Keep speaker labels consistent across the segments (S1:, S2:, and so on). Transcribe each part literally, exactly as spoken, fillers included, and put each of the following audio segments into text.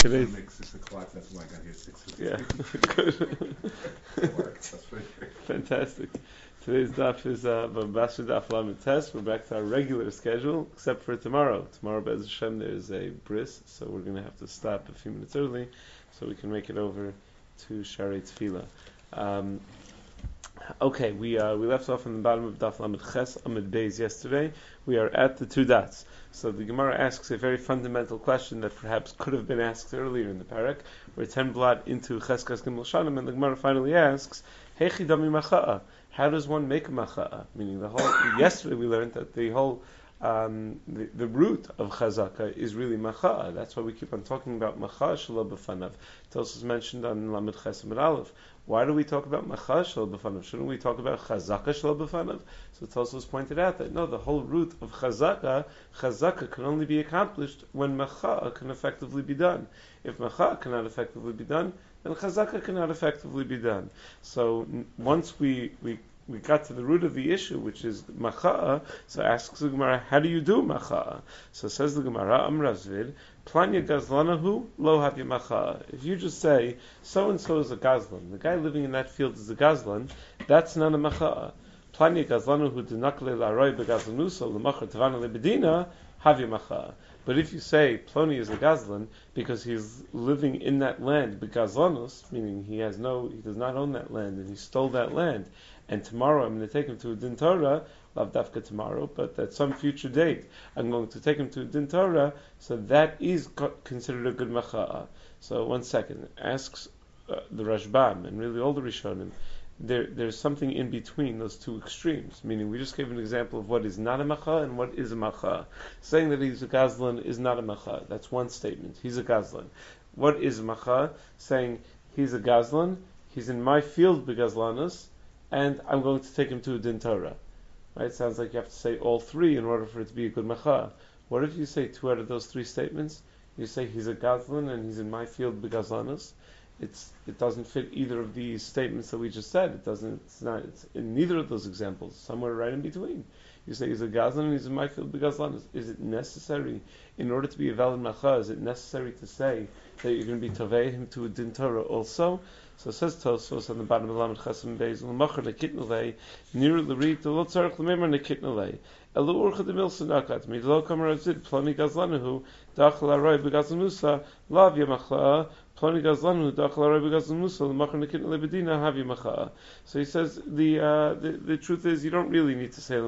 S1: today's
S2: make six o'clock. That's why I got here at six fifty.
S1: yeah, good.
S2: It worked. That's pretty good.
S1: Fantastic. Today's daf is uh, Babasha Daf Lamed Tes. We're back to our regular schedule, except for tomorrow. Tomorrow, Be'ez Hashem, there's a bris, so we're going to have to stop a few minutes early, so we can make it over to Sharei Tefillah. Um, okay, we uh, we left off on the bottom of Daf Lamed Ches Amid Beis yesterday. We are at the two dots. So the Gemara asks a very fundamental question that perhaps could have been asked earlier in the parak. We're ten blot into Cheskas Gimel Shanim, and the Gemara finally asks, Hechi Dami Macha'a. How does one make a macha'a? Meaning the whole. Yesterday we learned that the whole um, the, the root of chazaka is really macha'a. That's why we keep on talking about macha'a shelo b'fanav. Tosos mentioned on Lamed Ches Amid Aleph. Why do we talk about macha'a shelo b'fanav? Shouldn't we talk about chazaka shelo b'fanav? So Tosos pointed out that no, the whole root of chazaka, chazaka can only be accomplished when macha'a can effectively be done. If macha'a cannot effectively be done, then chazaka cannot effectively be done. So n- once we, we we got to the root of the issue, which is macha'a, so asks the Gemara, how do you do macha'a? So says the Gemara, Am Razvid, Planya gazlanahu lo havya macha'a. If you just say, so-and-so is a gazlan, the guy living in that field is a gazlan, that's not a macha'a. Planya gazlanahu dinakle la'aroi begazlanusa l'machar tavana lebedina havya macha'a. But if you say Ploni is a Gazlan because he's living in that land, begazlanus, meaning he has no, he does not own that land and he stole that land, and tomorrow I'm going to take him to a din Torah, lav dafka tomorrow, but at some future date I'm going to take him to a din Torah, so that is co- considered a good macha'a. So one second, asks uh, the Rashbam and really all the Rishonim. There, there's something in between those two extremes. Meaning, we just gave an example of what is not a macha and what is a macha. Saying that he's a gazlan is not a macha. That's one statement. He's a gazlan. What is a macha? Saying he's a gazlan. He's in my field begazlanus, and I'm going to take him to a din Torah. Right? Sounds like you have to say all three in order for it to be a good macha. What if you say two out of those three statements? You say he's a gazlan and he's in my field begazlanus. It's it doesn't fit either of these statements that we just said. It doesn't. It's not. It's in neither of those examples. Somewhere right in between. You say he's a gazlan and he's in my field begazlan. Is it necessary in order to be a valid macha? Is it necessary to say that you're going to be tovei him to a din Torah also? So it says Tosfos on the bottom of Lamed Chasam Beis l'machar nekitnelei nir l'rit lo tzarich l'memer nekitnelei elu urcha demil senakat midlo kamer azid ploni gazlanahu dachal aroi begazlanusa lav yamachla. So he says the uh, the the truth is you don't really need to say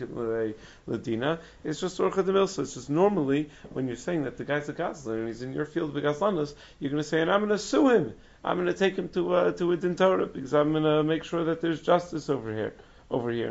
S1: ledina. It's just orcha demilsa. It's just normally when you're saying that the guy's a gazlan and he's in your field of gazlanas, you're going to say, and I'm going to sue him. I'm going to take him to uh, to a din Torah because I'm going to make sure that there's justice over here over here.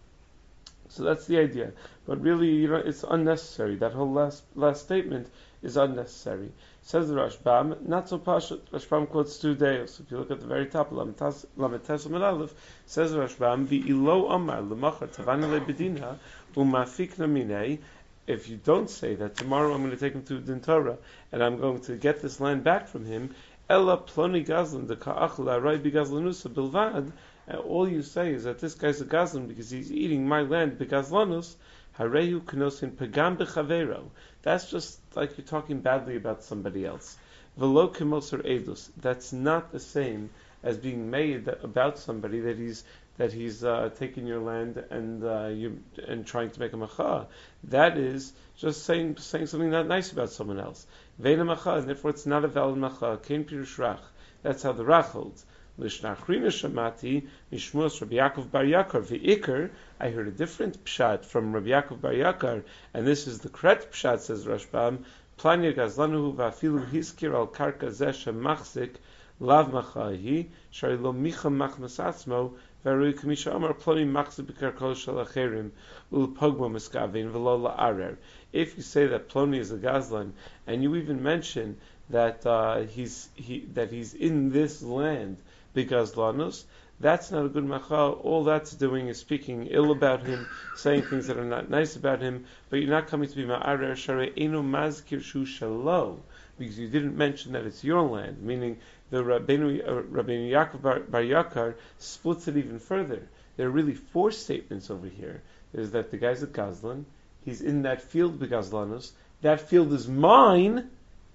S1: So that's the idea. But really, you know, it's unnecessary. That whole last last statement is unnecessary. Says the Rashbam, not so pashut. Rashbam quotes two deos. If you look at the very top, Lamed Tes Amid Aleph, says the Rashbam, V'ilo amar l'machar tavana lebedina u'mafikna minei. If you don't say that tomorrow I'm going to take him to din Torah and I'm going to get this land back from him, ella ploni gazlan de ka'ach la'aroi b'gazlanusa bilvad, and all you say is that this guy's a gazlan because he's eating my land b'gazlanus, harehu kenosin pagam b'chavero. That's just like you're talking badly about somebody else. Velo kemosar edus. That's not the same as being made about somebody that he's that he's uh, taking your land and uh, you and trying to make a macha. That is just saying saying something not nice about someone else. Veina macha, and therefore it's not a valid macha. Kein pirush rach. That's how the rach holds. Lishnachrina shamati mishmos Rabbi Yaakov Bar Yakar v'ikar. I heard a different pshat from Rabbi Yaakov Bar Yakar, and this is the correct pshat, says Rashbam. Planya gazlanuhu va'afilu hiskir al karka zeh shemachzik lav machahi shari lo micha machmas atzmo v'arui kamisha amar ploni machzik b'karkol shel acherim ulpogmo miskavin v'lo la'arer. If you say that Ploni is a gazlan, and you even mention that uh, he's he that he's in this land b'gazlanus, that's not a good macha. All that's doing is speaking ill about him, saying things that are not nice about him, but you're not coming to be ma'arer sharei eno mazkir shu shalo, because you didn't mention that it's your land, meaning the Rabbeinu, uh, Rabbeinu Yaakov Bar, Bar Yakar splits it even further. There are really four statements over here. There's that the guy's a gazlan, he's in that field begazlanus, that field is mine,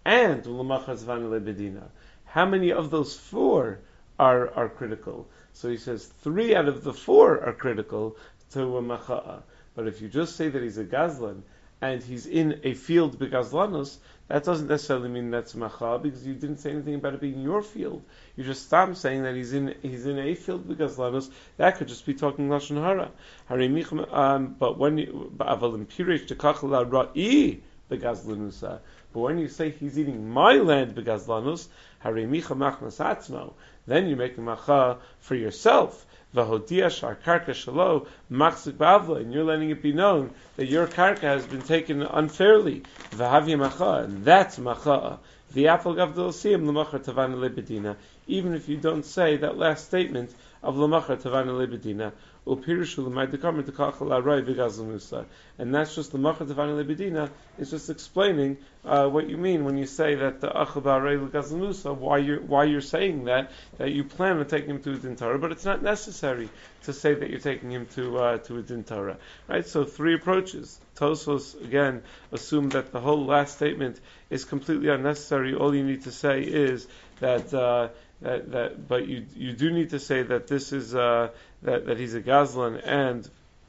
S1: and L'machar Tzvan Lebedina. How many of those four are are critical? So he says three out of the four are critical to a macha'a. But if you just say that he's a gazlan and he's in a field begazlanus, that doesn't necessarily mean that's macha'a, because you didn't say anything about it being your field. You just stopped saying that he's in he's in a field begazlanus. That could just be talking lashon hara. Um, but when you avalim pirish tekachla ra'i begazlanusa. But when you say he's eating my land begazlanus, haremicha machnas atzmo, then you make a macha for yourself. Vahodia shar karka shalo machzik bavla, and you're letting it be known that your karka has been taken unfairly. Vahavya macha, and that's macha. The apple gavdol siyam l'machar tavan lebedina. Even if you don't say that last statement of l'machar tavan lebedina, upirishu l'maydekamer tekachal aray v'gazlanusa, and that's just l'machar tavan lebedina. It's just explaining uh, what you mean when you say that the achal ba'aray v'gazlanusa. Why you're why you're saying that that you plan on taking him to a din Torah, but it's not necessary to say that you're taking him to uh, to a din Torah. Right? So three approaches. Tosfos again assume that the whole last statement is completely unnecessary. All you need to say is that. Uh, That, that, but you you do need to say that this is uh, that that he's a gazlan and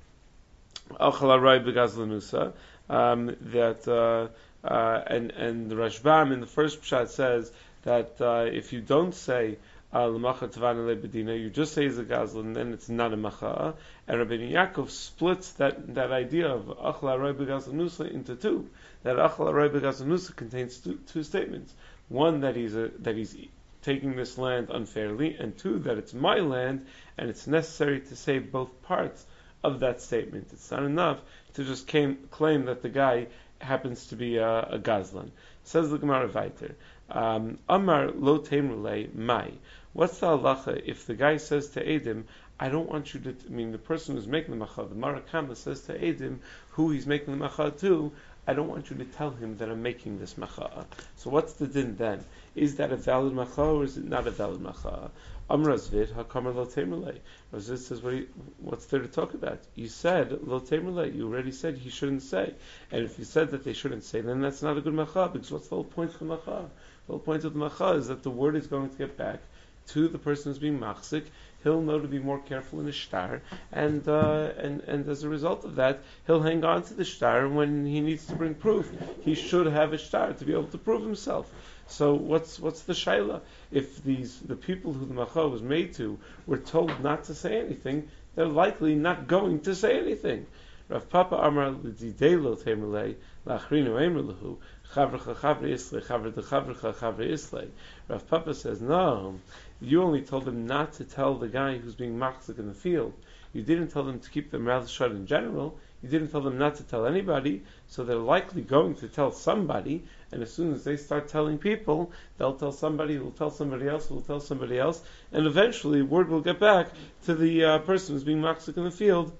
S1: achal aray begazlanusa. Um, that uh, uh, and and the Rashbam in the first pshat says that uh, if you don't say l'machar tavan lebedina, you just say he's a gazlan, then it's not a macha. And Rabbeinu Yaakov splits that that idea of achal aray begazlanusa into two. That achal aray begazlanusa contains two, two statements. One, that he's a that he's taking this land unfairly, and two, that it's my land, and it's necessary to say both parts of that statement. It's not enough to just came, claim that the guy happens to be a, a gazlan. Says the Gemara Vayter, um, Amar lo temrulei mai. What's the halacha if the guy says to Edim, I don't want you to, I mean, the person who's making the macha, the Marakama says to Edim, who he's making the macha to, I don't want you to tell him that I'm making this macha. So what's the din then? Is that a valid macha or is it not a valid macha? Amrazvid hakamar lo temerle. Razvid says, what you, what's there to talk about? You said lo temerle. You already said he shouldn't say. And if you said that they shouldn't say, then that's not a good macha, because what's the whole point of the macha? The whole point of the macha is that the word is going to get back to the person who's being machzik. He'll know to be more careful in his shtar, and uh, and and as a result of that, he'll hang on to the shtar. And when he needs to bring proof, he should have a shtar to be able to prove himself. So what's what's the shaila? If these the people who the macha was made to were told not to say anything, they're likely not going to say anything. Rav Papa Amar l'didelo temerlei la'achrinu emerlehu chavrecha chavre islay chavre de chavrecha chavre islay. Rav Papa says no. You only told them not to tell the guy who's being machzik in the field. You didn't tell them to keep their mouths shut in general. You didn't tell them not to tell anybody, so they're likely going to tell somebody, and as soon as they start telling people, they'll tell somebody who will tell somebody else who will tell somebody else, and eventually word will get back to the uh, person who's being machzik in the field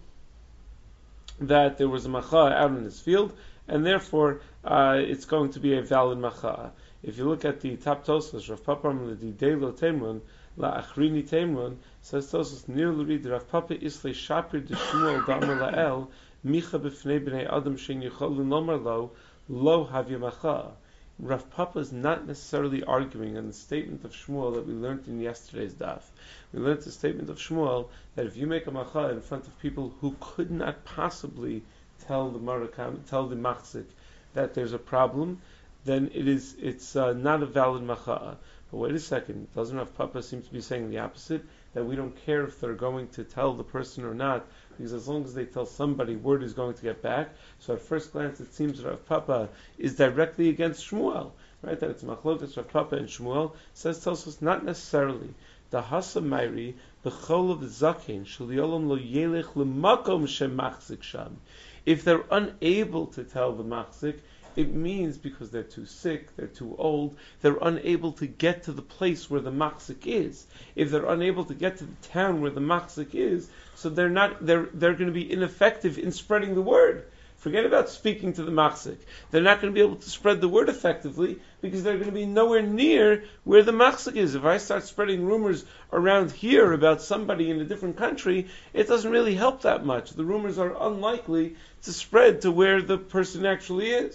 S1: that there was a macha out in this field, and therefore uh, it's going to be a valid macha. If you look at the top Tosfos, Rav Papa l'didelo temrun la'achrini temrun, says Tosfos near l'rid Rav Papa islay shapir de Shmuel damer la'el micha b'fnei b'nei adam shein yicholu nomar lo lo havya macha. Rav Papa is not necessarily arguing on the statement of Shmuel that we learned in yesterday's daf. We learned the statement of Shmuel that if you make a macha in front of people who could not possibly tell the marakam, tell the machzik that there's a problem, then it is it's uh, not a valid macha. But wait a second, doesn't Rav Papa seem to be saying the opposite? That we don't care if they're going to tell the person or not, because as long as they tell somebody, word is going to get back. So at first glance, it seems that Rav Papa is directly against Shmuel, right? That it's machlokas Rav Papa and Shmuel. Says tells us not necessarily. The hasa mayri b'chol of zaken shaliolam lo yelech l'makom shemachzik sham. If they're unable to tell the machzik, it means because they're too sick, they're too old, they're unable to get to the place where the machzik is. If they're unable to get to the town where the machzik is, so they're not they're they're going to be ineffective in spreading the word. Forget about speaking to the machzik. They're not going to be able to spread the word effectively because they're going to be nowhere near where the machzik is. If I start spreading rumors around here about somebody in a different country, it doesn't really help that much. The rumors are unlikely to spread to where the person actually is.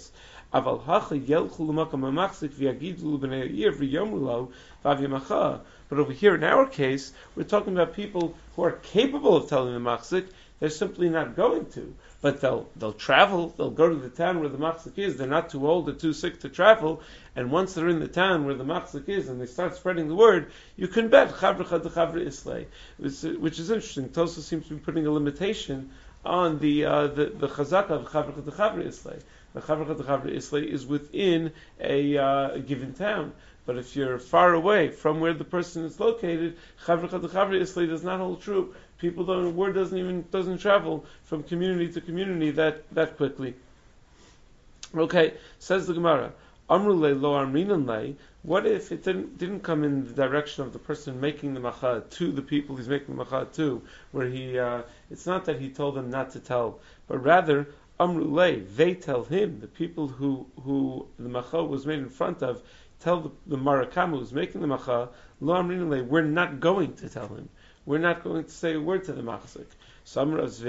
S1: Aval hacha yelchu l'makam ha'machzik v'yagidu l'bnei ha'ir v'yomru lo v'avyamacha. But over here in our case, we're talking about people who are capable of telling the machzik. They're simply not going to. But they'll they'll travel, they'll go to the town where the machzik is, they're not too old or too sick to travel, and once they're in the town where the machzik is and they start spreading the word, you can bet chavrecha de chavre islay, which is interesting. Tosa seems to be putting a limitation on the uh, the, the chazaka of chavrecha de chavre islay. The chavrecha de chavre islay is within a, uh, a given town. But if you're far away from where the person is located, chavrecha de chavre islay does not hold true. People don't, word doesn't even doesn't travel from community to community that, that quickly. Okay, says the Gemara, Amru le lo amrinan le. What if it didn't didn't come in the direction of the person making the macha to the people he's making the macha to, where he uh, it's not that he told them not to tell, but rather Amru le, they tell him, the people who who the macha was made in front of, tell the, the marakama who's making the macha, lo amrinan le, we're not going to tell him. We're not going to say a word to the machzik. So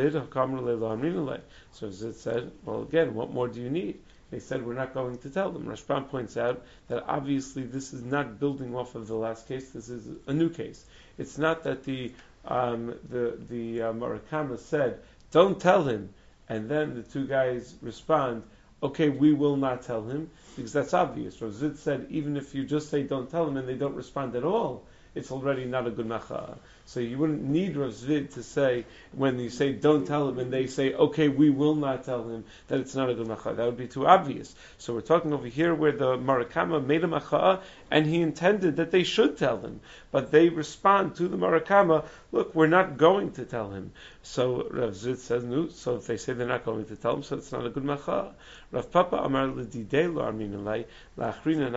S1: Zid said, well, again, what more do you need? They said, we're not going to tell them. Rashbam points out that obviously this is not building off of the last case. This is a new case. It's not that the um, the the uh, Marakama said, don't tell him, and then the two guys respond, okay, we will not tell him, because that's obvious. Rav Zid said, even if you just say don't tell him and they don't respond at all, it's already not a good macha. So you wouldn't need Rav Zvid to say, when you say don't tell him, and they say, okay, we will not tell him, that it's not a good macha. That would be too obvious. So we're talking over here where the Marakama made a macha, and he intended that they should tell him. But they respond to the Marakama, look, we're not going to tell him. So Rav Zvid says, no, so if they say they're not going to tell him, so it's not a good macha. Rav Papa Amar l'didei lo armin alay, la'achrini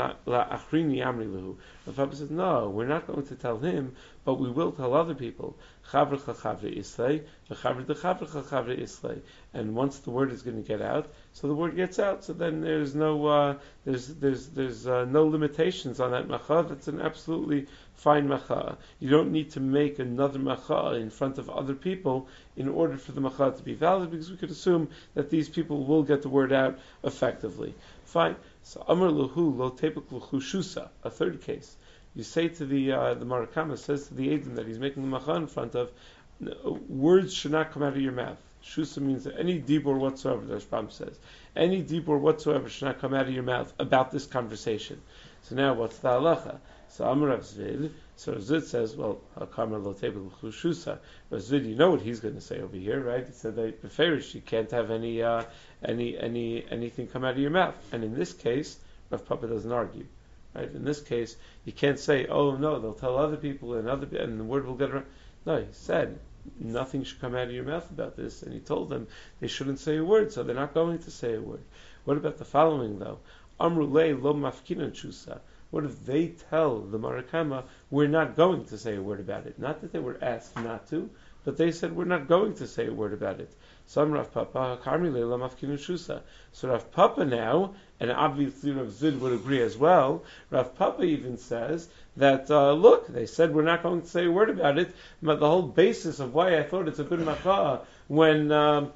S1: amri lehu. Rav Papa says, no, we're not going to tell him, but we will tell other people. Chavrecha chavre islay, v'chavre de chavrecha chavre islay. And once the word is going to get out, so the word gets out. So then there's no uh, there's there's there's uh, no limitations on that macha. That's an absolutely fine macha. You don't need to make another macha in front of other people in order for the macha to be valid, because we could assume that these people will get the word out effectively. Fine. So amar luhu lo tepuk luhu shusa. A third case. You say to the uh, the Marakama says to the Edom that he's making the macha in front of, words should not come out of your mouth. Shusa means that any dibur whatsoever, the Rashbam says, any dibur whatsoever should not come out of your mouth about this conversation. So now what's the halacha? So Amar Rav Zvid, so Rav Zvid says, well, Hakamar lo tebel shusa. Rav Zvid, you know what he's going to say over here, right? He said that beferish, you can't have any uh, any any anything come out of your mouth. And in this case, Rav Papa doesn't argue. Right? In this case, you can't say, "Oh no, they'll tell other people, and other and the word will get around." No, he said nothing should come out of your mouth about this, and he told them they shouldn't say a word, so they're not going to say a word. What about the following though? Amrulei lo mafkinan chusa. What if they tell the Marakama, we're not going to say a word about it? Not that they were asked not to, but they said we're not going to say a word about it. Some Rav Papa, Karmilei lo mafkinan chusa. So Rav Papa now, and obviously Rav Zid would agree as well, Rav Papa even says that, uh, look, they said we're not going to say a word about it, but the whole basis of why I thought it's a good macha when um,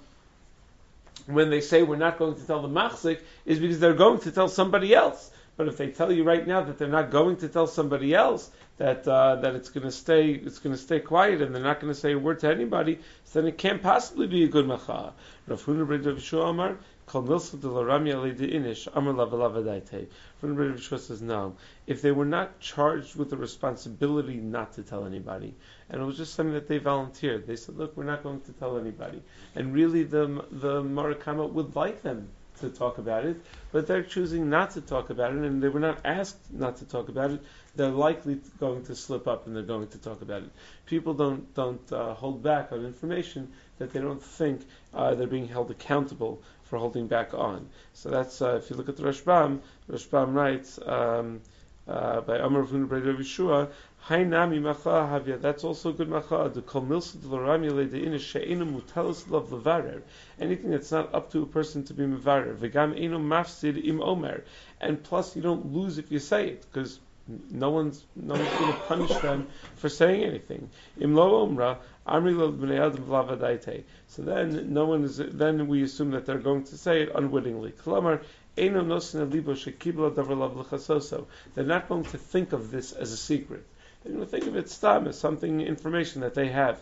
S1: when they say we're not going to tell the machzik is because they're going to tell somebody else. But if they tell you right now that they're not going to tell somebody else, that uh, that it's going to stay it's going to stay quiet and they're not going to say a word to anybody, so then it can't possibly be a good macha. Rav Huna ben Rav Yeshua Amar, Kol milsa de la Rami alei de inish, Amar lava lava daite. Rav Huna ben Rav Yeshua says no. If they were not charged with the responsibility not to tell anybody, and it was just something that they volunteered, they said, look, we're not going to tell anybody, and really the the Marakama would like them to talk about it, but they're choosing not to talk about it, and they were not asked not to talk about it, they're likely going to slip up and they're going to talk about it. People don't don't uh, hold back on information that they don't think uh, they're being held accountable for holding back on. So that's, uh, if you look at the Rashbam, Rashbam writes, um, uh, by Amar Huna ben Rav Yeshua, Hainami macha havya. That's also good macha. The kol milsa de l'rami le'dein she'enu mutalos lav levarer. Anything that's not up to a person to be mevarer. V'gam enu mafsid im omer. And plus, you don't lose if you say it, because no one's no one's going to punish them for saying anything. Im lo omra amri lo b'nei adam v'lavadaite. So then, no one is. Then we assume that they're going to say it unwittingly. Klamar Eino nosin libo shekibla davar lav l'chasoso. They're not going to think of this as a secret. They're going to think of it stam as something, information that they have.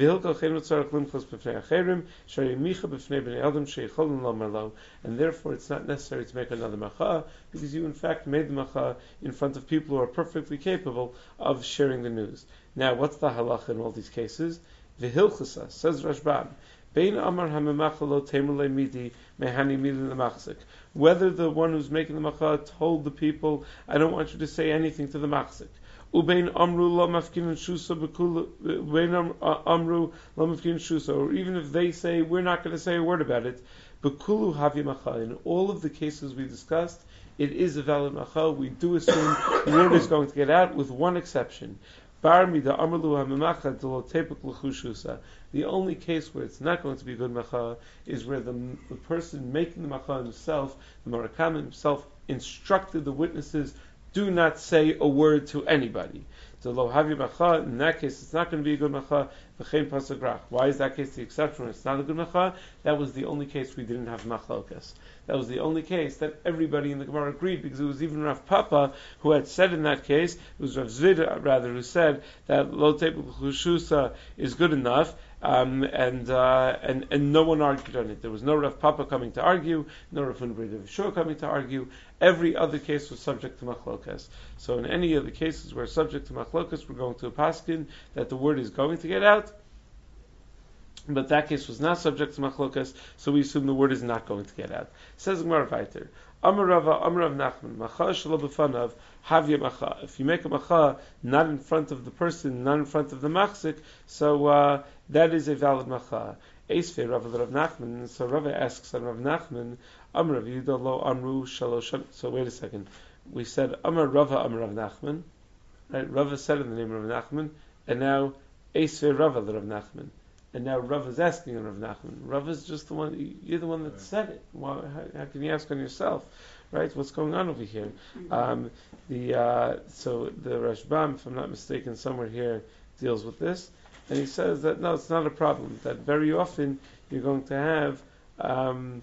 S1: And therefore it's not necessary to make another macha, because you in fact made the macha in front of people who are perfectly capable of sharing the news. Now, what's the halacha in all these cases? V'hilchasa, says Rashbam, Bein Amar HaMemachalo Temrle Midi Mehani Midi L'Machzik. Whether the one who's making the macha told the people, I don't want you to say anything to the machzik. Ubein Amru Lo Mafkin Shusa Bekulu Bein Amru Lo Mafkin Shusa, or even if they say we're not going to say a word about it, Bekulu Havi Macha. In all of the cases we discussed, it is a valid macha. We do assume the word is going to get out, with one exception. The only case where it's not going to be good macha is where the, the person making the macha himself, the Marakam himself, instructed the witnesses, do not say a word to anybody. So lo havi macha, in that case it's not going to be a good macha. V'chein pasagrach. Why is that case the exception when it's not a good macha? That was the only case we didn't have machlokas. That was the only case that everybody in the Gemara agreed, because it was even Rav Papa who had said in that case, it was Rav Zvid rather, who said that lo tebel chushusa is good enough, um, and, uh, and and no one argued on it. There was no Rav Papa coming to argue, no Rav Hunbrid Shur coming to argue. Every other case was subject to machlokas. So in any of the cases where subject to machlokas, we're going to a paskin that the word is going to get out. But that case was not subject to machlokas, so we assume the word is not going to get out. Says Gemara Vayter, Amar Rava, Amar Rav Nachman, Macha shelo b'fanav, havya macha. If you make a macha not in front of the person, not in front of the machzik, so uh, that is a valid macha. Eisvei Rava Rav Nachman. So Rava asks on Rav Nachman, Amar Rav Yehuda lo Amru shalosh. So wait a second. We said Amar Rava, Amar Rav Nachman. Right? Rava said in the name of Rav Nachman, and now Eisvei Rava Rav Nachman. And now Rav is asking on Rav Nachman. Rav is just the one, you're the one that said it. Why, how, how can you ask on yourself? Right? What's going on over here? Um, the uh, So the Rashbam, if I'm not mistaken, somewhere here deals with this. And he says that, no, it's not a problem. That very often you're going to have, um,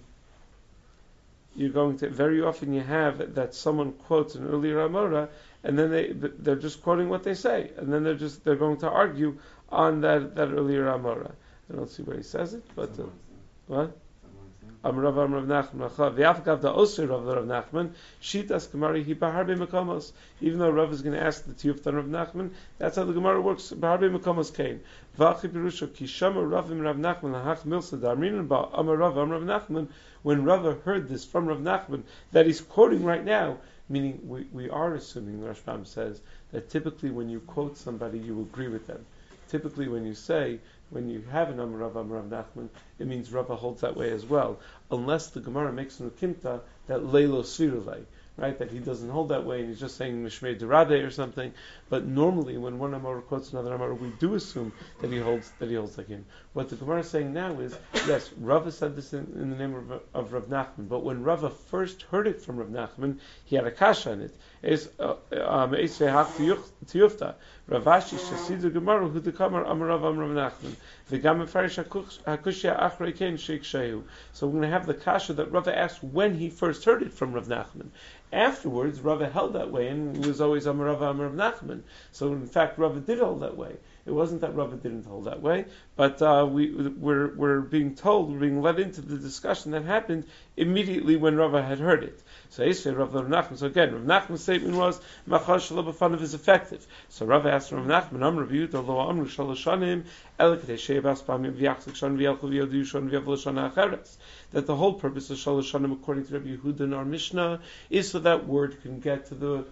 S1: you're going to, very often you have that someone quotes an earlier Amora, and then they, they're just quoting what they say. And then they're just, they're going to argue on that, that earlier Amora. I don't see where he says it, but uh, what? Amrav Amrav Nachman V'afkav da Osir Rav Rav Nachman Shitas Gemara Hi Baharbe Mekomos. Even though Rav is going to ask the Tiyuftan Rav Nachman, that's how the Gemara works. Baharbe Mekomos came. V'achi Pirusha Ki Shama Ravim Rav Nachman Lahach Milsa Darmin Ba Amrav Amrav Nachman. When Rav heard this from Rav Nachman that he's quoting right now, meaning we, we are assuming, Rashbam says, that typically when you quote somebody, you agree with them. Typically when you say, when you have an Amar Rav Amar Rav Nachman, it means Rava holds that way as well, unless the Gemara makes an ukimta that leilo svirulei, right? That he doesn't hold that way and he's just saying Mishmei Derade or something. But normally, when one Amar quotes another Amar, we do assume that he holds that he holds like him. What the Gemara is saying now is, yes, Rava said this in, in the name of, of Rav Nachman, but when Rava first heard it from Rav Nachman, he had a kasha on it. Es vehach tiyufta. Ravashi shasidu Gemara hu dekamar Amar Rav Amar Rav Nachman. V'gam mefarish hakushya achrei ken sheik shehu. So we're going to have the kasha that Rava asked when he first heard it from Rav Nachman. Afterwards, Rava held that way, and it was always Amar Rav Amar Rav Nachman. So in fact, Rava did hold that way. It wasn't that Rava didn't hold that way, but uh, we, we're, we're being told, we're being led into the discussion that happened immediately when Rava had heard it. So Yisrael, Rav Rav Nachman. So again, Rav Nachman's statement was Machal Shelo B'fanav is effective. So Rava asked Rav Nachman, Amr Rav Yehuda lo Amru Shalosh Shanim El Kedei Sheibas Pamim V'Yachzik Shan V'Yalchu V'Yodu Shan V'Yavol Shana Acheres. That the whole purpose of Shalosh Shanim, according to Rabbi Yehuda in our Mishnah, is so that word can get to the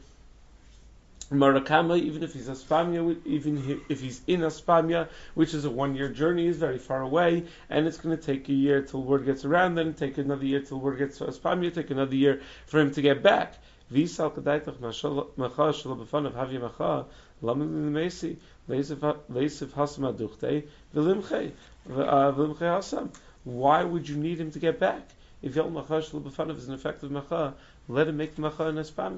S1: Marakama, even if he's Aspamia, even if he's in Aspamia, which is a one-year journey, is very far away, and it's going to take a year till word gets around, then take another year till word gets to Aspamia, take another year for him to get back. V'isal kadaitach macha shelo b'fanav havya macha lamed l'meisi leisiv hasam aduchte v'limchei v'limchei hasam. Why would you need him to get back? If yol macha shelo b'fanav is an effective macha, let him make the macha in Aspamia.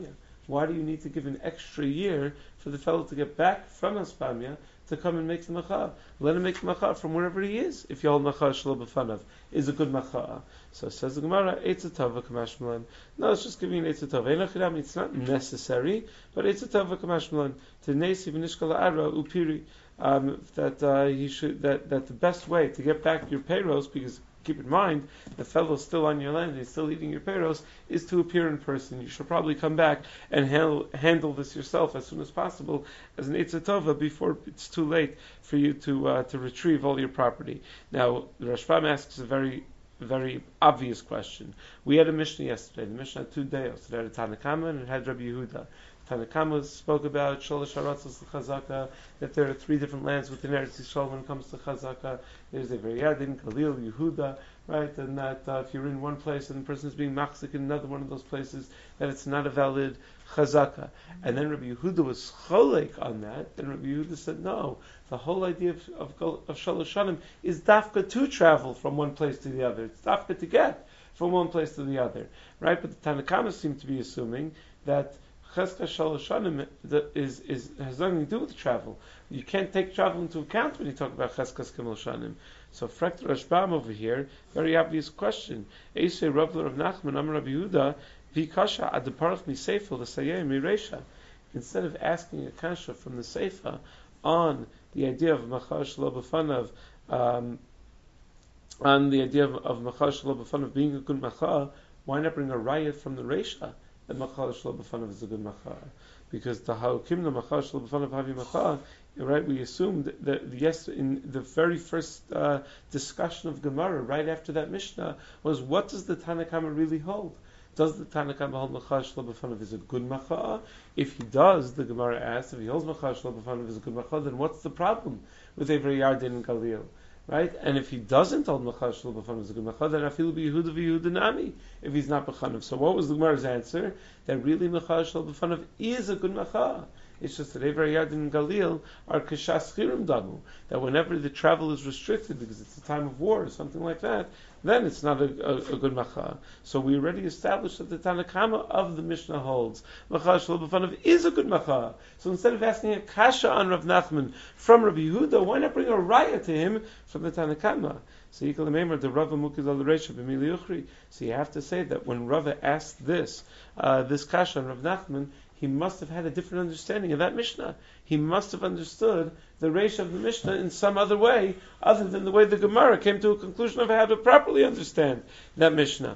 S1: why do you need to give an extra year for the fellow to get back from Aspamia to come and make the macha? Let him make the macha from wherever he is. If you hold macha shlo b'fanav is a good macha. So says the Gemara, Eitzah Tova Kamashmalan. No, it's just giving an Eitzah Tova. It's not necessary, but Eitzah Tova Kamashmalan to Nesi v'nishkal ara upiri. Um, that uh, he should that, that the best way to get back your payros, because keep in mind the fellow's still on your land, he's still eating your payros, is to appear in person. You should probably come back and handle, handle this yourself as soon as possible as an Eitzah Tova before it's too late for you to uh, to retrieve all your property. Now the Rashbam asks a very very obvious question. We had a Mishnah yesterday. The Mishnah had two deos. It had a Tanakama and it had Rabbi Yehuda. Tanakama spoke about Sholosh Haratzos Chazaka, that there are three different lands within Eretz Yisrael when it comes to Chazaka. There's a Variadin, Galil, Yehuda, right? And that uh, if you're in one place and the person is being machzik in another one of those places, that it's not a valid Chazaka. And then Rabbi Yehuda was cholek on that, and Rabbi Yehuda said, no, the whole idea of, of, of Shalosh Shanim is dafka to travel from one place to the other. It's dafka to get from one place to the other, right? But the Tanakama seem to be assuming that Cheskas Shalosh Shanim is, is, has nothing to do with travel. You can't take travel into account when you talk about Cheskas Kimel Shanim. So Frekt Rashbam over here, very obvious question. Eisei Ravler of Nachman, Amar Rabbi Yehuda, Vikasha Adaparach Miseifa L'Sayeh Mireisha. Instead of asking a kasha from the Seifa on the idea of Machar Shelo B'fanav, um, on the idea of, of Machar Shelo B'fanav being a good Machar, why not bring a riot from the Reisha that Machar Shelo B'fanav is a good Machar? Because the Ha'okim the Machar Shelo B'fanav Havi Machar, right? We assumed that yes, in the very first uh, discussion of Gemara, right after that Mishnah, was what does the Tanakama really hold? Does the Tanakama hold Machar Shelo B'fanav is a good Machar? If he does, the Gemara asks, if he holds Machar Shelo B'fanav is a good Machar, then what's the problem with Eivri Yardin and Galil? Right? And if he doesn't hold Machar Shelo B'fanav is a good Machar, then Afilu B'Yehuda V'Yehuda Nami, if he's not B'chanav. So what was the Gemara's answer? That really Machar Shelo B'fanav is a good Machar. It's just that Eivri Yardin and Galil are Kashas Chirim Damu, that whenever the travel is restricted because it's a time of war or something like that, then it's not a, a, a good Machar. So we already established that the Tanakama of the Mishnah holds Machar Shelo B'fanav is a good Machar. So instead of asking a kasha on Rav Nachman from Rabbi Yehuda, why not bring a raya to him from the Tanakama? So you can remember the Rava Mukid al Reisha b'Mili Uchri. So you have to say that when Rava asked this, uh, this kasha on Rav Nachman, he must have had a different understanding of that Mishnah. He must have understood the Reisha of the Mishnah in some other way, other than the way the Gemara came to a conclusion of how to properly understand that Mishnah.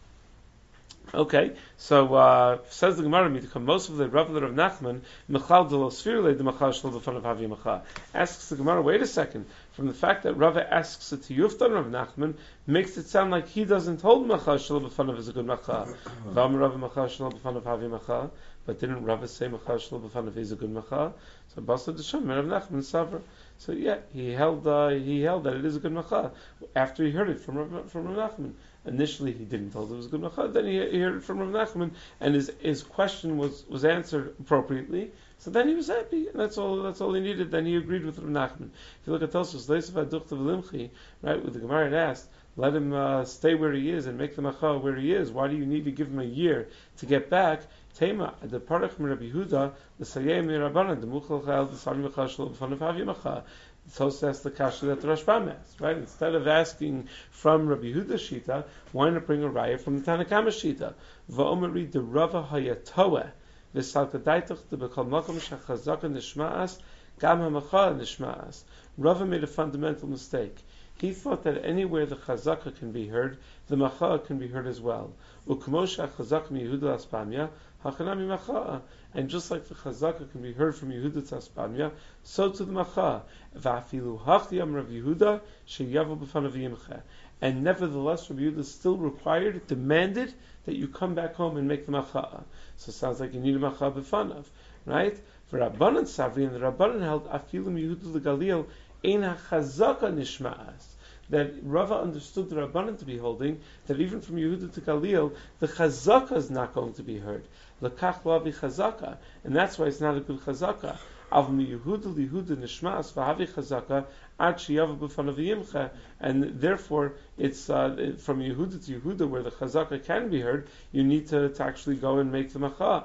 S1: Okay, so uh, says the Gemara, most of the Ravler of Nachman, Mechal de lo Sfirle, the Machal Shelo B'fanav Havi Macha. Asks the Gemara, wait a second, from the fact that Rava asks it to Yuftan of Nachman, makes it sound like he doesn't hold Machal Shelo B'fanav as a good Macha. Vam Rava Machal Shelo B'fanav Havi Macha, but didn't Rava say Machal Shelo B'fanav is a good Macha? So Basla D'Sham, Rav Nachman Savra. So yeah, he held uh, he held that it is a good Macha after he heard it from Rav, from Rav Nachman. Initially, he didn't hold it was a good Macha. Then he, he heard it from Rav Nachman, and his his question was, was answered appropriately. So then he was happy, and that's all. That's all he needed. Then he agreed with Rav Nachman. If you look at Tosfos, Leisav Aduchta V'Limchi, right, with the Gemara had asked, let him uh, stay where he is and make the Macha where he is. Why do you need to give him a year to get back? Tema the Parach Rabbi Yehuda the Sayem Rabbanan the Muchal Chayil the Sami Machal Shelo B'fanav Havi Macha. So says the kasha that the Rashbam asked, right? Instead of asking from Rabbi Yehuda Shita, why not bring a raya from the Tanakama Shita? Va'omari the Rava Hayatoeh v'salkadaitach the Bekal Makom Shachazaka Nishmaas Gam HaMacha Nishmaas. Rava made a fundamental mistake. He thought that anywhere the Chazaka can be heard, the Macha can be heard as well. Ukmosha Chazaka Yehuda Aspamya Hachanami Macha. And just like the Chazaka can be heard from Yehuda Tzaspanya, so to the Macha. Va'afilu hafdiyam Rav Yehuda sheyavu b'fanav yimcha. And nevertheless, Rav Yehuda still required, demanded, that you come back home and make the Macha. So it sounds like you need a Macha b'fanav, right? For Rabbanan Savri, and the Rabbanan held, afilu Yehuda l'Galil, ein ha'chazaka nishma'as. That Rava understood the Rabbanan to be holding, that even from Yehuda to Galil, the Chazaka is not going to be heard. L'kach lavi chazaka, and that's why it's not a good chazaka. Av mi Yehuda lihuda nishmas v'havi chazaka ad sheyava b'fanav yimcha, and therefore it's uh, from Yehuda to Yehuda where the chazaka can be heard. You need to, to actually go and make the macha.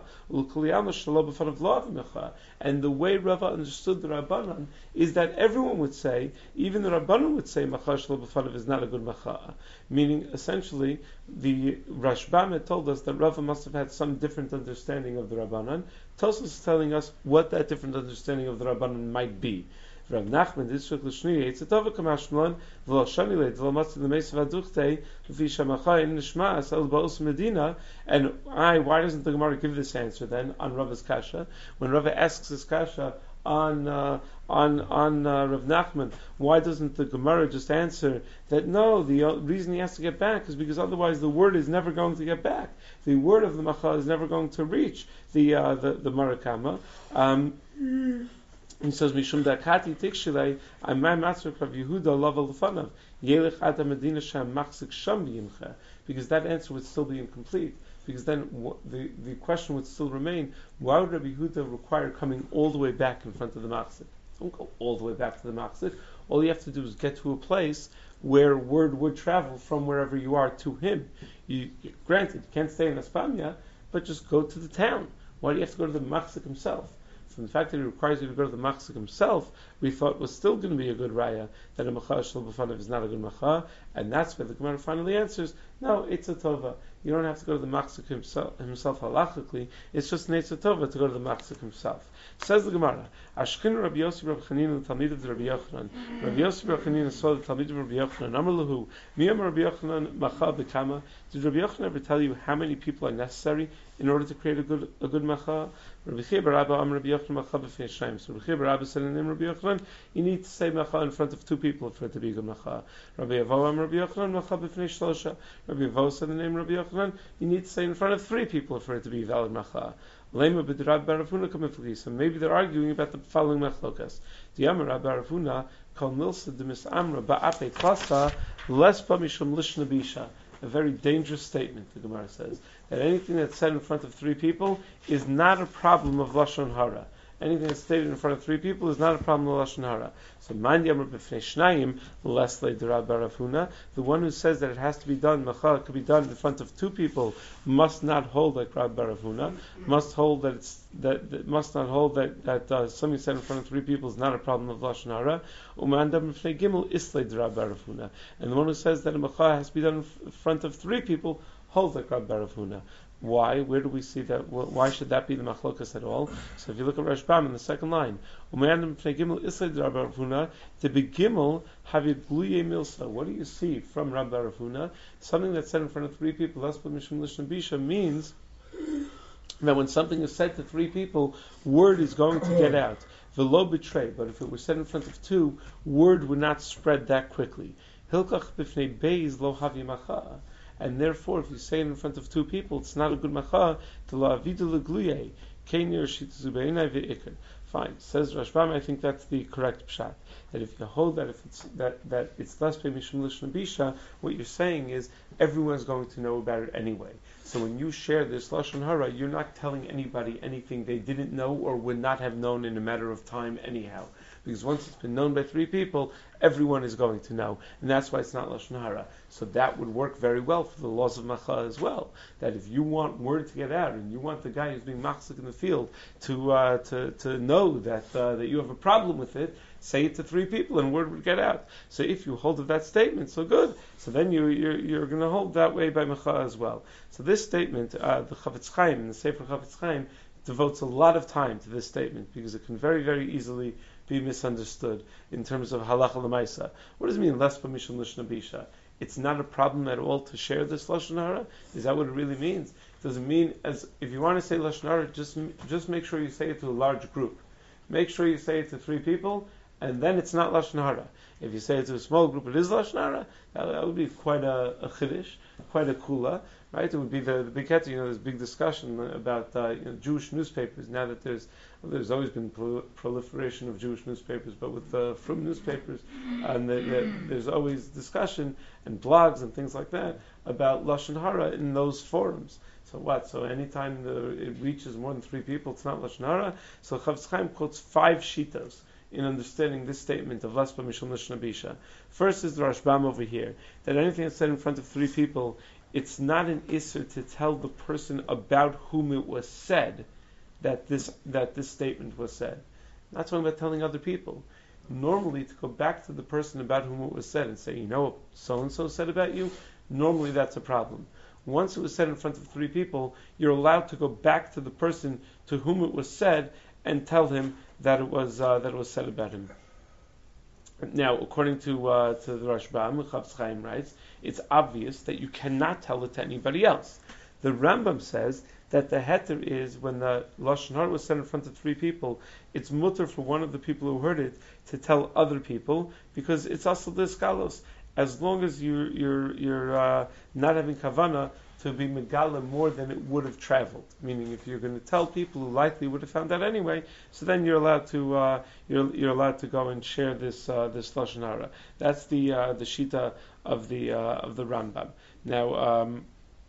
S1: And the way Rava understood the Rabbanan is that everyone would say, even the Rabbanan would say macha shelo b'fanav is not a good macha. Meaning, essentially, the Rashbam had told us that Rava must have had some different understanding of the Rabbanan. Tosfos is telling us what that different understanding of the Rabbanan might be. Rav Nachman, this shuk l'shniya, it's a tova kamashmalon, v'lo shani leit, v'lo matzi l'meis v'aduchte, v'fi shamacha in nishmas, el ba'us medina, and I, why doesn't the Gemara give this answer then, on Rava's kasha? When Rava asks his kasha on, uh, on, on, uh, Rav Nachman, why doesn't the Gemara just answer that no, the uh, reason he has to get back is because otherwise the word is never going to get back. The word of the macha is never going to reach the, uh, the, the marakama. Um, He says, "Mishum dakati tikshilei, I'm my master of Yehuda lava lefanav yelech ad Medina sham machzik sham b'yimcha," because that answer would still be incomplete. Because then w- the the question would still remain: why would Rabbi Yehuda require coming all the way back in front of the machzik? Don't go all the way back to the machzik. All you have to do is get to a place where word would travel from wherever you are to him. You, you granted, you can't stay in Espanya, but just go to the town. Why do you have to go to the machzik himself? From the fact that he requires you to go to the machzik himself, we thought was still going to be a good raya that a macha shel b'fanav is not a good macha, and that's where the Gemara finally answers, no, it's a tova. You don't have to go to the machzik himself, himself halachically. It's just an it's a tova to go to the machzik himself. Says the Gemara, Ashkin Rabbi Yossi Rabbi Chanina the Talmid of Rabbi Yochanan. Rabbi Yossi Rabbi Chanina saw the Talmid of Rabbi Yochanan. Amar lahu, mi amar Rabbi Yochanan macha b'kama. Did Rabbi Yochanan ever tell you how many people are necessary in order to create a good a good macha? Rabbi Chia bar Abba amar Rabbi Yochanan macha b'fnei shayim. So Rabbi Chia bar Abba said in the name of Rabbi Yochanan, you need to say macha in front of two people for it to be a good macha. Rabbi Avo amar Rabbi Yochanan macha b'fnei shlosha. Rabbi Avo said in the name of Rabbi Yochanan, you need to say in front of three people for it to be valid macha. Lema b'drab barafuna kamifli. So maybe they're arguing about the following machlokas. The amar barafuna kol milsa demis amra ba'ape klasa less b'mishum lishna bisha. A very dangerous statement, the Gemara says, that anything that's said in front of three people is not a problem of lashon hara. Anything that's stated in front of three people is not a problem of lashon hara. So, man yamar b'fnei shnayim less le'drab barafuna. The one who says that it has to be done, macha could be done in front of two people, must not hold like Rab Barafuna. Must hold that it's that, that must not hold that that uh, something said in front of three people is not a problem of lashon hara. Uman yamar b'fnei gimel is le'drab barafuna. And the one who says that a macha has to be done in front of three people holds like Rab Barafuna. Why? Where do we see that? Why should that be the machlokas at all? So if you look at Rashbam in the second line, to be gimel havit gluye milsa. What do you see from Rab Barafuna? Something that's said in front of three people, less but mishum lishon bisha, means that when something is said to three people, word is going to get out. Velo betray, but if it were said in front of two, word would not spread that quickly. Hilkach b'fnei beis lo havi macha. And therefore, if you say it in front of two people, it's not a good macha to la avida legluye. Kenir shitzubeina ve'ikar. Fine. Says Rashbam, I think that's the correct pshat. That if you hold that if it's that, that it's less pe mishum lishon bisha, what you're saying is everyone's going to know about it anyway. So when you share this lashon hara, you're not telling anybody anything they didn't know or would not have known in a matter of time anyhow. Because once it's been known by three people, everyone is going to know, and that's why it's not lashon hara. So that would work very well for the laws of macha as well. That if you want word to get out, and you want the guy who's being machzik in the field to uh, to to know that uh, that you have a problem with it, say it to three people, and word would get out. So if you hold of that statement, so good. So then you you're, you're going to hold that way by macha as well. So this statement, uh, the Chavetz Chaim, the Sefer Chavetz Chaim, devotes a lot of time to this statement because it can very very easily be misunderstood in terms of halacha l'maisa. What does it mean, less b'mishum lishna bisha? It's not a problem at all to share this lashon hara? Is that what it really means? Does it mean, as if you want to say lashon hara, just just make sure you say it to a large group. Make sure you say it to three people, and then it's not lashon hara. If you say it to a small group, it is lashon hara. That, that would be quite a, a chiddush, quite a kula, right? It would be the, the big heter, you know, there's big discussion about uh, you know, Jewish newspapers. Now that there's well, there's always been prol- proliferation of Jewish newspapers, but with the uh, frum newspapers, and the, the, there's always discussion and blogs and things like that about lashon hara in those forums. So what? So anytime the, it reaches more than three people, it's not Lashon Hara. So Chafetz Chaim quotes five shitas in understanding this statement of Lasba Mishal Lashon Bisha. First is the Rashbam over here, that anything that's said in front of three people, it's not an isser to tell the person about whom it was said that this that this statement was said. Not talking about telling other people. Normally, to go back to the person about whom it was said and say, you know what so-and-so said about you, normally that's a problem. Once it was said in front of three people, you're allowed to go back to the person to whom it was said and tell him that it was uh, that it was said about him. Now, according to uh, to the Rashbam, Chafetz Chaim writes, it's obvious that you cannot tell it to anybody else. The Rambam says that the heter is when the Lashon Hara was said in front of three people, it's mutter for one of the people who heard it to tell other people because it's also the skalos. As long as you're you're you're uh, not having kavana to be megala more than it would have traveled. Meaning, if you're going to tell people who likely would have found out anyway, so then you're allowed to uh, you're you're allowed to go and share this uh, this lashon hara. That's the uh, the shita of the uh, of the Rambam. Now. Um,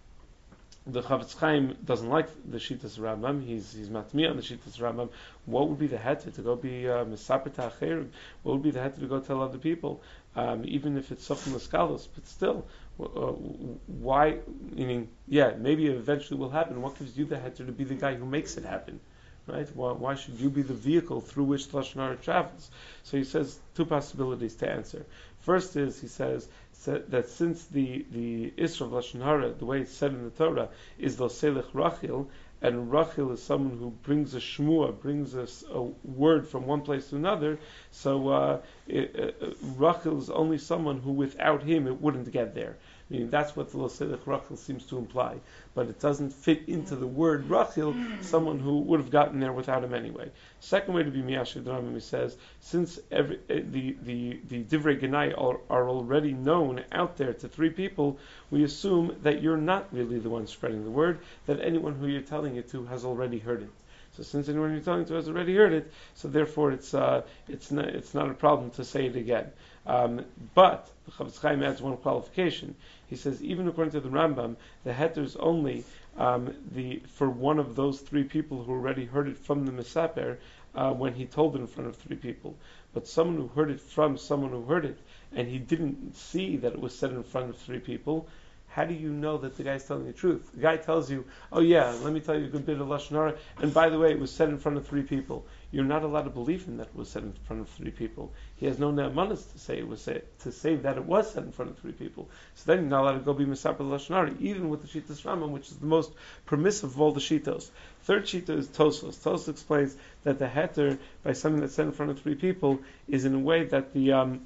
S1: The Chafetz Chaim doesn't like the Shitas Rambam. He's he's matmi on the Shitas Rambam. What would be the heter to go be misaper ta'acher? What would be the heter to go tell other people, um, even if it's something l'skalos? But still, uh, why? Meaning, yeah, maybe it eventually will happen. What gives you the heter to be the guy who makes it happen? Right? Why, why should you be the vehicle through which the Lashon Hara travels? So he says two possibilities to answer. First is he says that since the the Isra of Lashon Hara, the way it's said in the Torah, is lo selech Rachel, and Rachel is someone who brings a shmua, brings us a, a word from one place to another. So uh, it, uh, Rachel is only someone who, without him, it wouldn't get there. I mean, that's what the lo selech Rachel seems to imply, but it doesn't fit into the word Rachel, someone who would have gotten there without him anyway. Second way to be miyashiv the Rambam, he says, since every, uh, the the the divrei genai are, are already known out there to three people, we assume that you're not really the one spreading the word, that anyone who you're telling it to has already heard it. So since anyone you're telling to has already heard it, so therefore it's uh, it's not it's not a problem to say it again. Um, but the Chafetz Chaim adds one qualification. He says even according to the Rambam, the heter is only um, the for one of those three people who already heard it from the Mesaper uh, when he told it in front of three people. But someone who heard it from someone who heard it and he didn't see that it was said in front of three people, how do you know that the guy's telling the truth? The guy tells you, oh yeah, let me tell you a good bit of Lashon Hara, and by the way, it was said in front of three people. You're not allowed to believe him that it was said in front of three people. He has no ne'amanas to say it was said, to say that it was said in front of three people. So then you're not allowed to go be misaper Lashon Hara, even with the Shitas Rambam, which is the most permissive of all the Shitos. Third Shita is Tosfos. Tosfos explains that the heter, by something that's said in front of three people, is in a way that the um,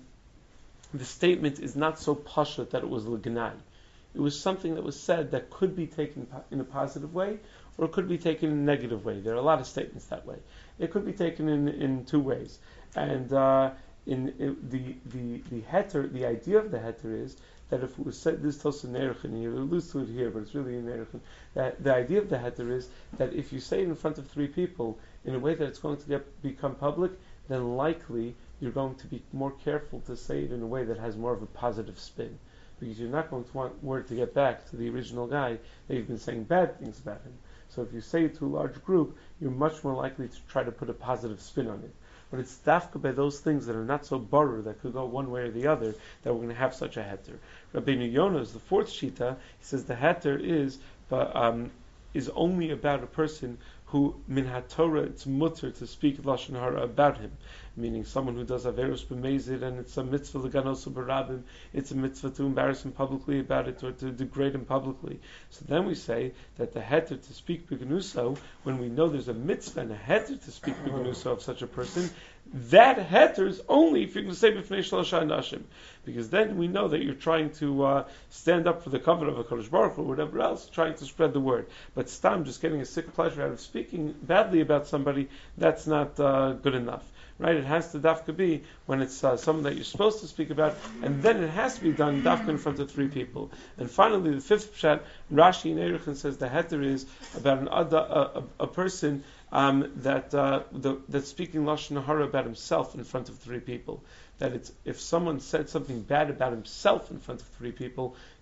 S1: the statement is not so pashut that it was l'gnai. It was something that was said that could be taken in a positive way, or it could be taken in a negative way. There are a lot of statements that way. It could be taken in, in two ways. And uh, in, in the the the heter, the idea of the heter is that if it was said this tosa nerechin, and he alludes to it here, but it's really in nerechin. That the idea of the heter is that if you say it in front of three people in a way that it's going to get become public, then likely you're going to be more careful to say it in a way that has more of a positive spin. Because you're not going to want word to get back to the original guy that you've been saying bad things about him. So if you say it to a large group, you're much more likely to try to put a positive spin on it. But it's dafka by those things that are not so barer, that could go one way or the other, that we're going to have such a heter. Rabbeinu Yonah is the fourth shita. He says the heter is but, um, is only about a person who min haTorah it's mutter to speak Lashon Hara about him, meaning someone who does averus b'mezid and it's a mitzvah l'ganosu b'rabim, it's a mitzvah to embarrass him publicly about it or to degrade him publicly. So then we say that the heter to speak b'gnuso, when we know there's a mitzvah and a heter to speak b'gnuso of such a person, that heter is only if you're going to say b'fnei shlosha anashim, because then we know that you're trying to uh, stand up for the cover of a Kadosh Baruch Hu or whatever else, trying to spread the word. But stam, just getting a sick pleasure out of speaking badly about somebody, that's not uh, good enough. Right? It has to dafka be when it's uh, someone that you're supposed to speak about, and then it has to be done dafka in front of three people. And finally, the fifth pshat, Rashi in Erechin says the heter is about an other, a, a, a person um, that uh, the, that's speaking lashon hara about himself in front of three people. That it's if someone said something bad about himself in front of three people,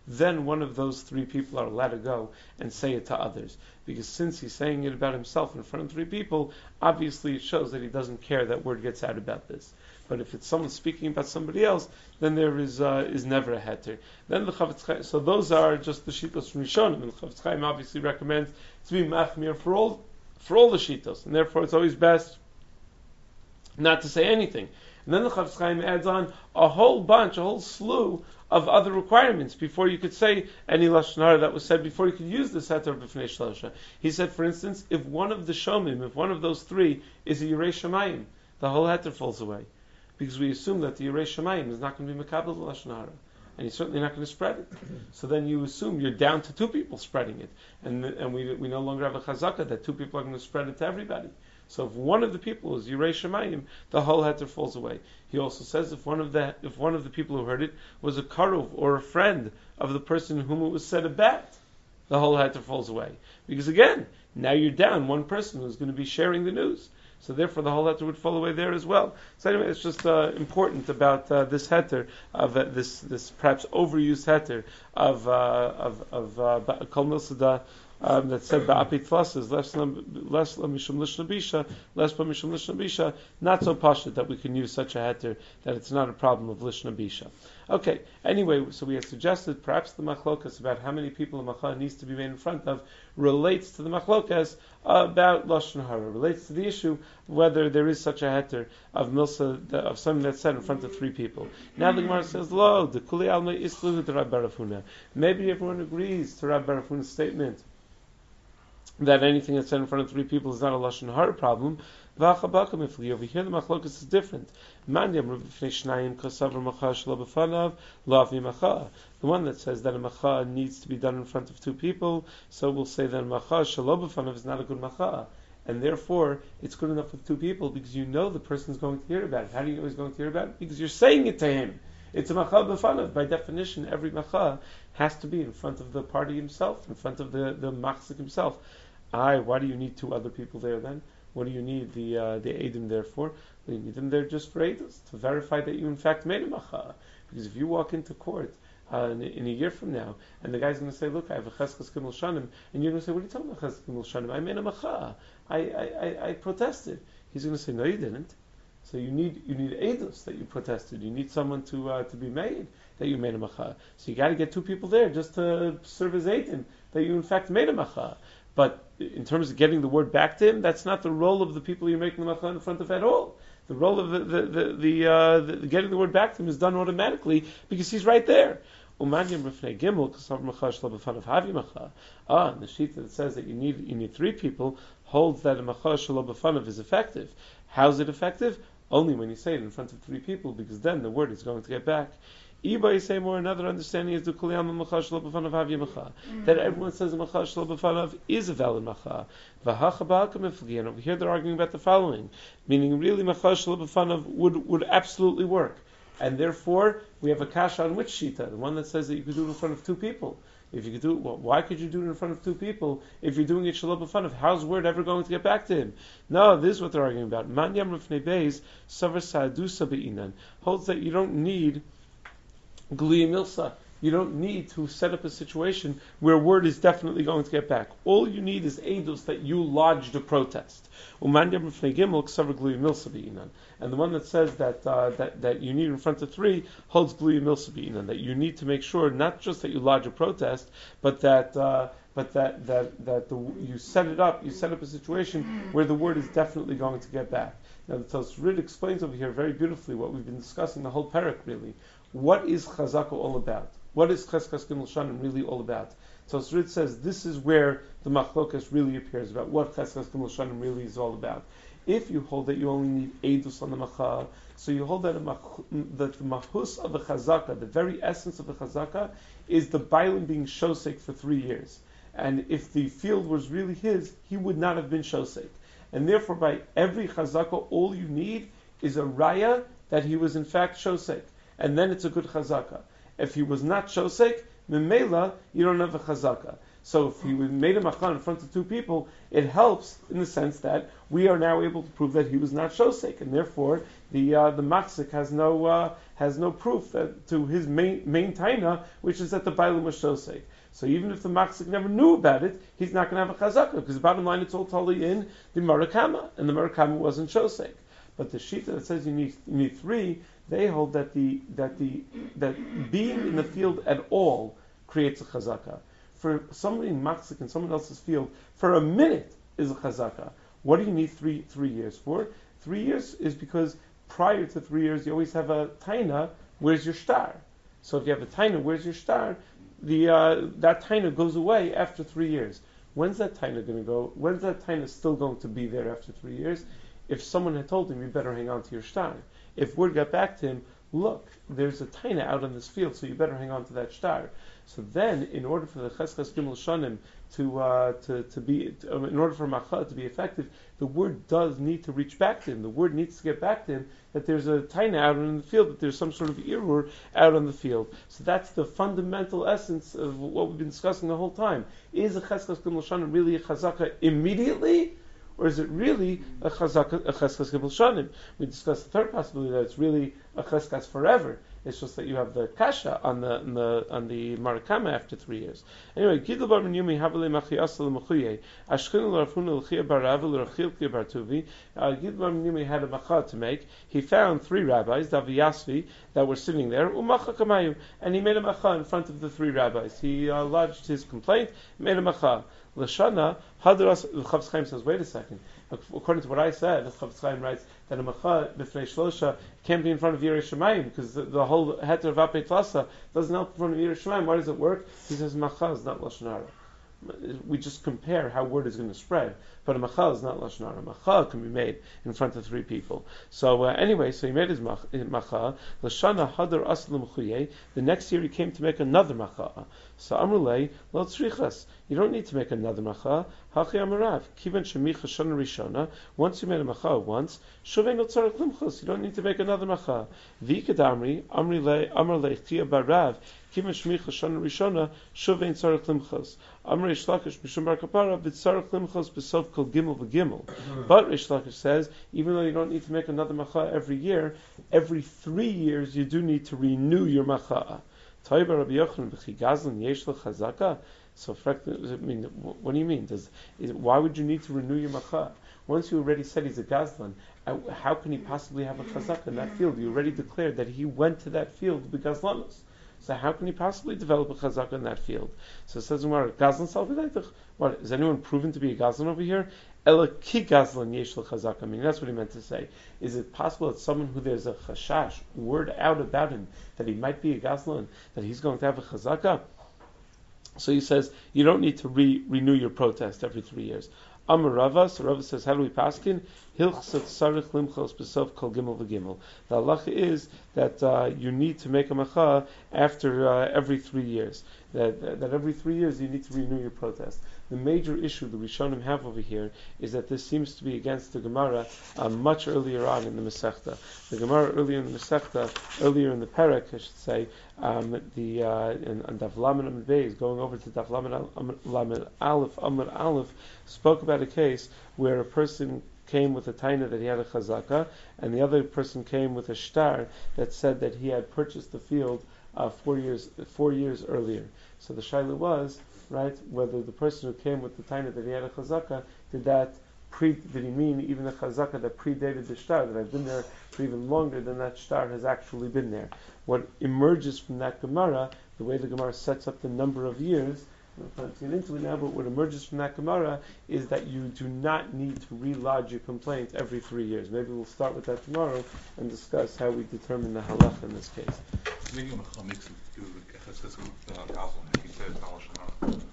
S1: then one of those three people are allowed to go and say it to others. Because since he's saying it about himself in front of three people, obviously it shows that he doesn't care that word gets out about this. But if it's someone speaking about somebody else, then there is uh, is never a heter. Then the Chavetz Chaim, so those are just the shitos from Rishonim, and the Chavetz Chaim obviously recommends to be machmir for all for all the shitos, and therefore it's always best not to say anything. And then the Chavetz Chaim adds on a whole bunch, a whole slew of other requirements before you could say any lashon hara that was said, before you could use the heter b'fnei shlosha. He said, for instance, if one of the shomim, if one of those three is a yirei shamayim, the whole heter falls away. Because we assume that the Yirei Shamayim is not going to be Mekabel Lashon Hara, and he's certainly not going to spread it. So then you assume you're down to two people spreading it, and and we we no longer have a chazaka that two people are going to spread it to everybody. So if one of the people is Yirei Shamayim, the whole heter falls away. He also says if one of the if one of the people who heard it was a karov or a friend of the person whom it was said about, the whole heter falls away. Because again, now you're down one person who's going to be sharing the news. So therefore, the whole heter would fall away there as well. So anyway, it's just uh, important about uh, this heter of uh, this this perhaps overused heter of uh, of of kol milsada um, that said ba'apit tlasses less less mishum lishnabisha less mishum lishnabisha. Not so pashut that we can use such a heter that it's not a problem of lishnabisha. Okay. Anyway, so we had suggested perhaps the machlokas about how many people a macha needs to be made in front of relates to the machlokas about lashon hara, relates to the issue whether there is such a heter of milsa of something that's said in front of three people. Now the Gemara says, "Lo, the kuli alma islu to Rab Barafuna." Maybe everyone agrees to Rab Barafuna's statement that anything that's said in front of three people is not a lashon hara problem. Over here, the machlokas is different. The one that says that a macha needs to be done in front of two people, so we'll say that a macha shelo b'fanav is not a good macha, and therefore it's good enough with two people because you know the person is going to hear about it. How do you know he's going to hear about it? Because you're saying it to him. It's a macha b'fanav. By definition, every macha has to be in front of the party himself, in front of the the machzik himself. Aye, why do you need two other people there then? What do you need the uh, the Eidim there for? Well, you need them there just for Eidos, to verify that you in fact made a macha. Because if you walk into court uh, in, in a year from now, and the guy's going to say, look, I have a cheskas gimel shanim, and you're going to say, what are you talking about cheskas gimel shanim? I made a macha. I, I, I, I protested. He's going to say, no, you didn't. So you need you need Eidos that you protested. You need someone to uh, to be made that you made a macha. So you got to get two people there just to serve as Eidim that you in fact made a macha. But in terms of getting the word back to him, that's not the role of the people you're making the macha in front of at all. The role of the the the, the, uh, the getting the word back to him is done automatically because he's right there. Ah, and the sheet that says that you need you need three people holds that a macha shelo b'fanav is effective. How is it effective? Only when you say it in front of three people, because then the word is going to get back. Iba say more. Another understanding is the kuliyam macha shelo b'fanav havi macha, that everyone says a macha shelo b'fanav is a valid macha. V'hacha ba'alka miflagi, and over here they're arguing about the following, meaning really macha shelo b'fanav would would absolutely work, and therefore we have a kasha on which shita, the one that says that you could do it in front of two people. If you could do it, well, why could you do it in front of two people if you're doing it shelo b'fanav? How's word ever going to get back to him? No, this is what they're arguing about. Man yam rifnei beis savar sa'adusa be'inan holds that you don't need Gli Milsa. You don't need to set up a situation where word is definitely going to get back. All you need is eidos that you lodged a protest. And the one that says that uh, that that you need in front of three holds Gli Milsa B'inan, that you need to make sure not just that you lodge a protest, but that uh, but that that that the, you set it up. You set up a situation where the word is definitely going to get back. Now the Tosrid explains over here very beautifully what we've been discussing the whole parak really. What is Chazaka all about? What is Cheskas Gimel Shanim really all about? So Tosrid says this is where the machlokas really appears about what Cheskas Gimel Shanim really is all about. If you hold that you only need Eidus on the macha, so you hold that, a mach, that the mahus of the Chazaka, the very essence of the Chazaka, is the Bailim being shosek for three years. And if the field was really his, he would not have been shosek. And therefore, by every Chazaka, all you need is a raya that he was in fact shosek. And then it's a good chazaka. If he was not shosek, memela, you don't have a chazaka. So if he made a macha in front of two people, it helps in the sense that we are now able to prove that he was not shosek, and therefore the uh, the machzik has no uh, has no proof that to his main main taina, which is that the bailam was shosek. So even if the machzik never knew about it, he's not going to have a chazaka, because the bottom line it's all totally in the marakama, and the marakama wasn't shosek. But the shita that says you need you need three, they hold that the that the that being in the field at all creates a chazaka. For somebody in machzik in someone else's field, for a minute is a chazaka. What do you need three three years for? Three years is because prior to three years you always have a taina. Where's your star? So if you have a taina, where's your star? The uh, that taina goes away after three years. When's that taina going to go? When's that taina still going to be there after three years? If someone had told him, you better hang on to your star. If word got back to him, look, there's a taina out in this field, so you better hang on to that star. So then, in order for the cheskes gimel shanim to uh, to to be, to, um, in order for macha to be effective, the word does need to reach back to him. The word needs to get back to him that there's a taina out in the field, that there's some sort of irur out on the field. So that's the fundamental essence of what we've been discussing the whole time. Is a cheskes gimel shanim really a chazaka immediately? Or is it really a chazaka, a cheskas gimel shanim? We discussed the third possibility that it's really a cheskas forever. It's just that you have the kasha on the on the on the marakama after three years. Anyway, Gidl bar Yumi havale machiyasa lemechuye ashkin l'rafuna l'chia bar Rav l'rachilkia bar Tuvi. Gidl bar Yumi had a macha to make. He found three rabbis, Davi Yasvi, that were sitting there. Umacha kamayu, and he made a macha in front of the three rabbis. He uh, lodged his complaint, made a macha. Lashana, Hadaras, the Chafetz Chaim says, wait a second. According to what I said, the Chafetz Chaim writes that a macha b'fnei shlosha can't be in front of Yirei Shemayim, because the, the whole heter of Apei Tlasa doesn't help in front of Yirei Shemayim. Why does it work? He says macha is not Lashon Hara. We just compare how word is going to spread. But a macha is not Lashon Hara. A macha can be made in front of three people. So uh, anyway, so he made his macha. Lashana hadar aslam chuye. The next year he came to make another macha. So Amrulay, lo tzrichas. You don't need to make another macha. Hachi amarav. Kivan shemicha shana rishona. Once you made a macha once, shuvein no tzarek limchos. You don't need to make another macha. Vikad amri, amrulay, amrulay tia barav. Kivan shemicha shana rishona, shuvein tzarek limchos. Amri Rishlakish mishum bar kapara v'tzarek limchos b'sof kol gimel v'gimel. But Rishlakish says, even though you don't need to make another macha every year, every three years you do need to renew your macha. So, I mean, what do you mean? Does is, why would you need to renew your macha? Once you already said he's a gazlan, how can he possibly have a chazaka in that field? You already declared that he went to that field to be gazlanus. So how can he possibly develop a chazaka in that field? So it says, Gazlan salvidaitach. What, is anyone proven to be a gazlan over here? Ela ki gazlan yesh chazaka. I mean, that's what he meant to say. Is it possible that someone who there's a chashash, word out about him, that he might be a gazlan, that he's going to have a chazaka? So he says, you don't need to re- renew your protest every three years. Amar Rava, so Rava says, how do we paskin? Hilchsat sarich limchos b'sof kol gimel v'gimel. The halacha is that uh, you need to make a macha after uh, every three years. That, that that every three years you need to renew your protest. The major issue the Rishonim have over here is that this seems to be against the Gemara uh, much earlier on in the Masechta. The Gemara earlier in the Masechta, earlier in the Perek, I should say, um, the uh, in, in Daf Lamed Amud Beis, going over to Daf Lamed Lamed Aleph Amud Aleph, spoke about a case where a person came with a taina that he had a chazaka, and the other person came with a shtar that said that he had purchased the field uh, four years four years earlier. So the shaila was, right, whether the person who came with the taina that he had a chazaka, did that pre did he mean even the chazaka that predated the shtar, that I've been there for even longer than that shtar has actually been there. What emerges from that Gemara, the way the Gemara sets up the number of years, I'm not get into it now, but what emerges from that Gemara is that you do not need to re-lodge your complaint every three years. Maybe we'll start with that tomorrow and discuss how we determine the halacha in this case.